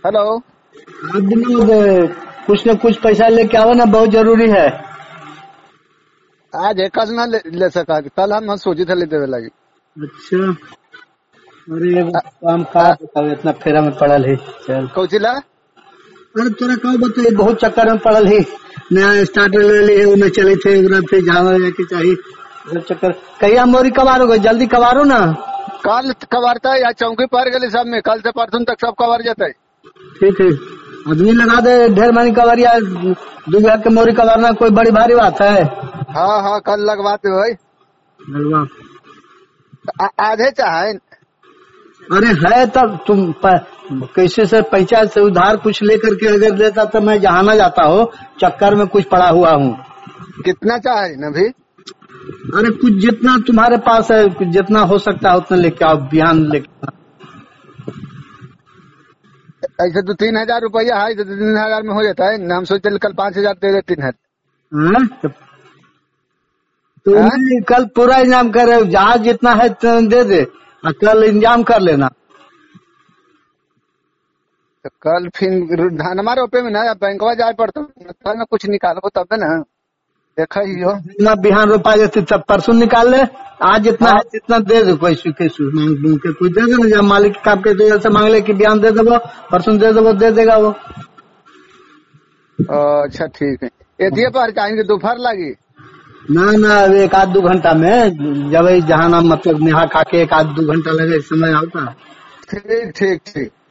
Hello. हाँ विनोद, कुछ न कुछ पैसा लेके आओ ना, बहुत जरूरी है। आज एक ना ले सका, कल हम सोची थे ले देवे लगी। अच्छा, अरे एगो काम का बताओ, इतना फेरा में पड़ल है। चल कौचिला अरे तोरा का बताइए, बहुत चक्कर में पड़ल है। नया स्टार्टर ले ली है, उन्हें चले थे फिर जावा जाके चाहिए सब चक्कर। कहिया मोरी कबारोगे, जल्दी कबारो ना। कल कबारता है या चौकी पर गली सब में, कल से परसों तक सब कबार जाता है। ठीक है, आदमी लगा दे, ढेर मानी कबारिया। 2 के मोरी कबारना कोई बड़ी भारी बात है। हाँ हाँ, कल लगवाते भाई। लगवा आधे चाहे। अरे है तब तुम कैसे से पैसा से उधार कुछ लेकर के अगर देता तो मैं जहाँ ना जाता हो, चक्कर में कुछ पड़ा हुआ हूँ। कितना चाहे न भी? अरे कुछ जितना तुम्हारे पास है, कुछ जितना हो सकता है उतना लेके आओ, बिहान लेके आओ। ऐसे तो 3,000 रुपया है तो 3,000 में हो जाता है ना। हम सोचते कल 5,000 दे देते हैं। हाँ? तो कल पूरा इंतजाम करे, जहाँ जितना है दे दे, और कल इंतजाम कर लेना। तो कल फिर धनमा रोपे में ना बैंकवा जाए पड़ता, कल ना कुछ निकालो तब ना देखा ही हो। जितना बिहान रोपा जाती तब परसों निकाल ले। आज जितना है जितना दे दो, कैसे कैसे मांग के कोई दे देना। जब मालिक काम के तो से मांग ले कि बिहान दे दो, परसों दे दो, दे देगा वो। अच्छा ठीक है। एथिए पर चाहेंगे दोपहर लगी ना ना, 1-2 घंटा में जब जहाँ ना, मतलब नहा खा के 1-2 घंटा लगे, समय आता। ठीक ठीक ठीक।